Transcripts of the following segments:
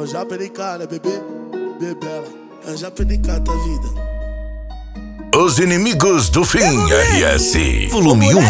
já pericada, bebê, bebela. Eu já pericada a vida. Os Inimigos do Fim, RS, volume 1.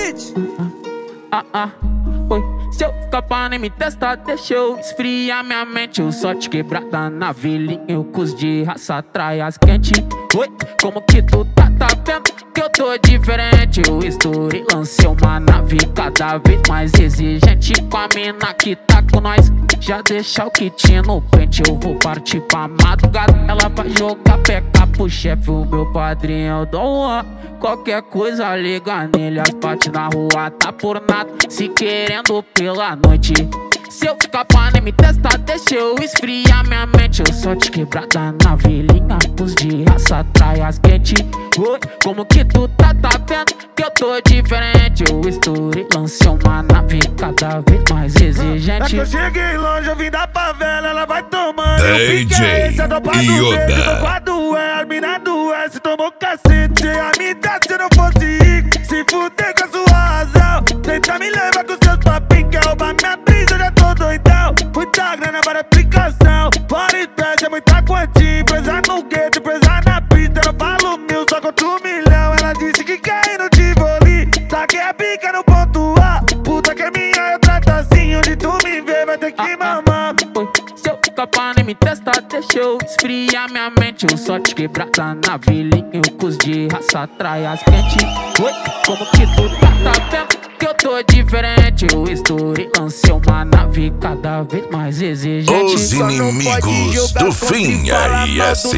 Oi. Se eu ficar pra nem me testar, deixa eu esfriar minha mente. Eu só te quebrada na vilinha, com os de raça, traias quente. Oi, como que tu tá vendo que eu tô diferente? Eu estourei, lancei uma nave cada vez mais exigente. Com a mina que tá com nós, já deixa o kit no pente. Eu vou partir pra madrugada, ela vai jogar peca pro chefe. O meu padrinho é o Dom Juan. Qualquer coisa liga nele, as partes na rua tá por nada, se querendo pela noite. Se eu ficar pra nem me testar, deixa eu esfriar minha mente. Eu só te quebrada na vilinha, pus de raça, traias quente. Oi, como que tu tá vendo que eu tô diferente? Eu estourei, lancei uma nave cada vez mais exigente. É que eu cheguei longe, eu vim da favela, ela vai tomando. DJ Yoda. A mina do S tomou cacete. Se a me dá, se eu não fosse rico, se fuder com a sua razão. Tenta me levar com seus papinhos, quer roubar minha brisa, eu já tô doidão. Muita grana para aplicação, fora e teste, é muita quantia. Presa no gueto, presa na pista, eu falo mil, só contra 1 milhão. Ela disse que quer ir no Tivoli, saquei a pica no ponto A. Puta que é minha, eu trato assim, onde tu me vê vai ter que mamar. Se eu ficar pra nem me testar, deixa eu esfriar minha mente. Eu só te quebrada na vilinha, com os de raça, traias quente. Oi, como que tu tá vendo que eu tô diferente? Eu estourei, lancei uma nave cada vez mais exigente. Os Inimigos do Fim, RS,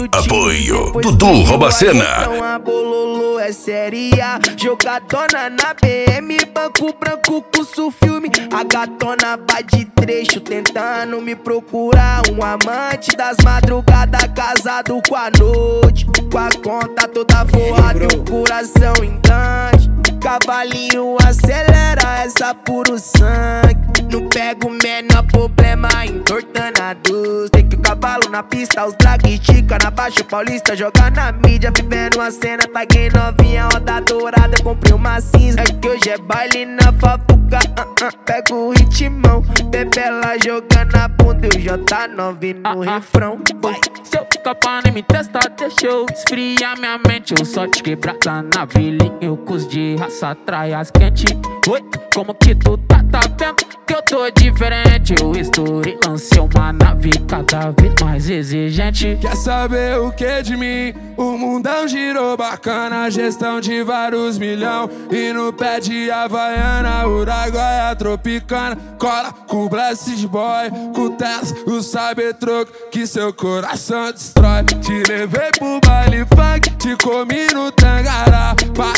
apoio Dudu Robacena. A Bololô é séria, jogadona na BM, banco branco, curso filme. A gatona vai de trecho, tentando me procurar um amante das madrugadas, casado com a noite, com a conta toda forrada e o coração engante. Cavalinho acelera essa puro sangue. Não pego o menor problema entortando a doce. Tem que o cavalo na pista, os drag estica na Baixa Paulista, joga na mídia, vivendo uma cena. Paguei novinha, roda dourada, comprei uma cinza. É que hoje é baile na fafuca, pega o ritmão. Bebela jogando a bunda e o J9 no refrão. Vai. Se eu ficar pra nem me testar, deixa eu esfriar minha mente. Eu só te quebrada na vilinha, com os de raça, traias quente. Oi, como que tu tá vendo que eu tô diferente? Eu estourei, lancei uma nave cada vez mais exigente. Quer saber o que de mim? O mundão girou bacana, gestão de vários milhão. E no pé de Havaiana, Uraguaia tropicana. Cola com o Blessed Boy, com o Tess, o Cybertruck, que seu coração destrói. Te levei pro baile funk, te comi no Tangará.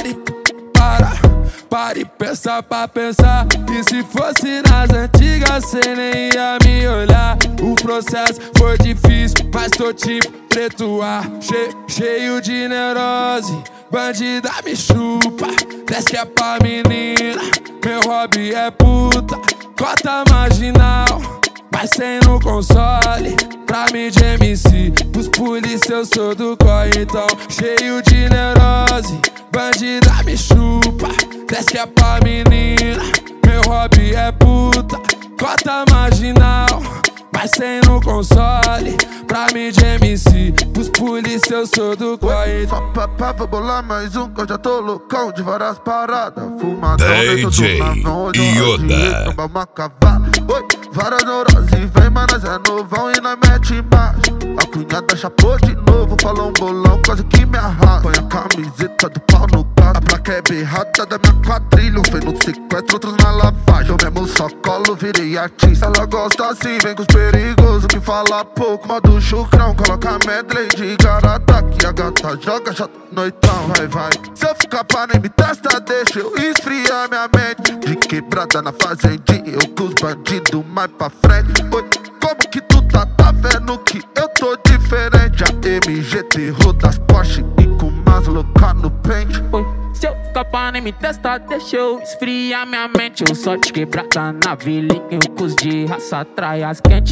Pare, pensa pra pensar. E se fosse nas antigas, cê nem ia me olhar. O processo foi difícil, mas tô tipo preto ar. Cheio de neurose, bandida me chupa. Desce que é pra menina, meu hobby é puta. Cota marginal, mas sem no console. Pra mim de MC, pros polícia eu sou do corre. Então cheio de neurose, bandida me chupa. Desce que é pra menina, meu hobby é puta. Cota marginal, mas sem no console. Pra mim de MC, pros polícia eu sou do corre. Vou bolar mais um que eu já tô loucão de várias paradas. Fumadão dentro DJ do navão, Yoda. toma uma cavala. Oi, várias neuroses, vem, mas nós é novão e nós mete embaixo. A cunhada chapou de novo, falou um bolão, quase que me arrasta. Põe a camiseta do pau no carro, a placa é berrada da minha quadrilha. Um foi no sequestro, outros na lavagem. Eu mesmo só colo, virei artista. Ela gosta assim, vem com os perigosos que fala pouco. Modo chucrão, coloca medley de garata, que a gata joga já noitão, vai. Se eu ficar pra nem me testar, deixa eu esfriar minha mente. De quebrada na fazendinha, eu com os bandidos mais pra frente. Oi, como que tu tá vendo que eu tô diferente? A MGT roda as Porsche e com umas loucas no pente. Oi, se eu ficar pra nem me testar, deixa eu esfriar minha mente. Eu só te quebrada na vilinha, com os de raça, traias quente.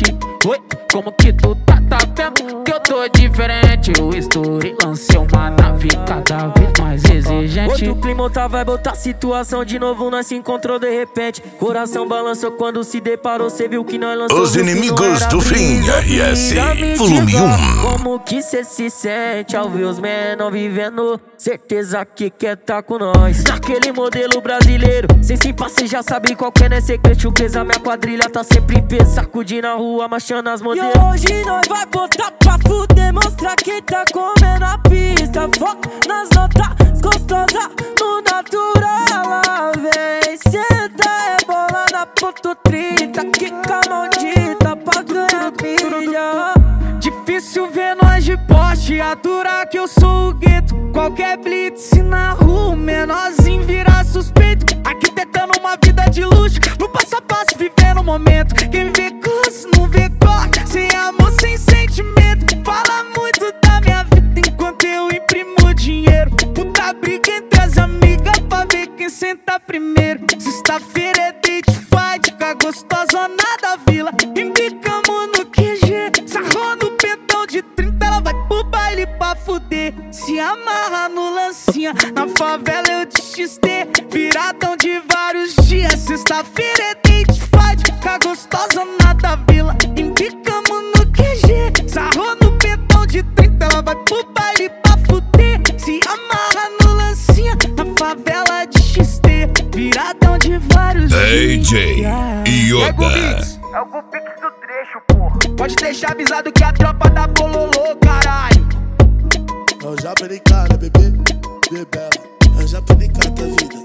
Oi, como que tu tá vendo que eu tô diferente? Eu estourei, lancei uma nave cada vez mais exigente. Outro clima, outra vibe, outra situação. De novo nós se encontrou de repente. Coração balançou quando se deparou. Cê viu que nós lançou. Os Inimigos do Fim, RS, volume 1. Como que cê se sente ao ver os menor vivendo? Certeza que quer tá com nós. Naquele modelo brasileiro, sem se cê já sabe qual que é, né? Secreto, pesa minha quadrilha tá sempre em peso. Sacudindo a rua, marchando as modelos. E hoje nós vai botar pra fuder, mostrar quem tá comendo a pista. Foca nas notas gostosas, no natural. Ela vem, senta, é bola na ponto 30. Quica maldita pra ganhar milha. Difícil ver nós de poste, aturar que eu sou o gueto. Qualquer blitz na rua, menorzinho vira suspeito. Arquitetando uma vida de luxo, no passo a passo vivendo o momento. Quem vê curso não vê corte, sem amor, sem sentimento. Fala muito da minha vida enquanto eu imprimo dinheiro. Puta briga entre as amigas pra ver quem senta primeiro. Sexta-feira é date fight, com a gostosona da vila. Embicamos no QG, sarrou no pentão de 30. Ela vai pro baile pra fuder, se amarra no lancinha. Na favela eu de XT, viradão de vários dias. Sexta-feira é date fight, com a gostosona da vila. Embicamos no QG, sarrou no pentão de 30. Ela vai pro baile pra fuder, se amarra no lancinha. Na favela de XT, viradão de vários dias. DJ Yoda. É o Gupix do trecho, porra. Pode deixar avisado que a tropa da bololô, caralho. Eu já perdi cara, bebê, bebê. Eu já perdi cada vida.